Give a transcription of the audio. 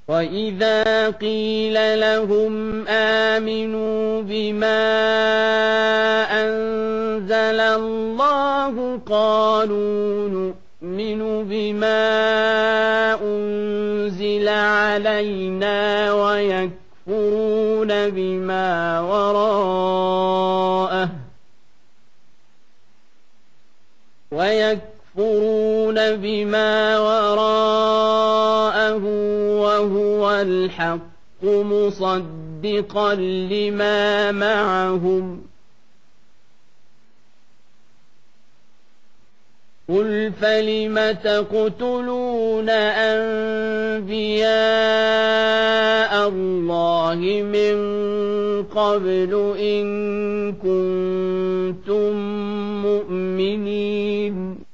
وَإِذَا قِيلَ لَهُمْ آمِنُوا بِمَا أَنزَلَ اللَّهُ قَالُوا نُؤْمِنُ بِمَا أُنزِلَ عَلَيْنَا وَيَكْفُرُونَ بِمَا وَرَاءَهُ وَهُوَ الْحَقُّ مُصَدِّقًا لِمَا مَعَهُمْ قُلْ فَلِمَ تَقْتُلُونَ أَنبِيَاءَ اللَّهِ مِن قَبْلُ إِن كُنتُم مُّؤْمِنِينَ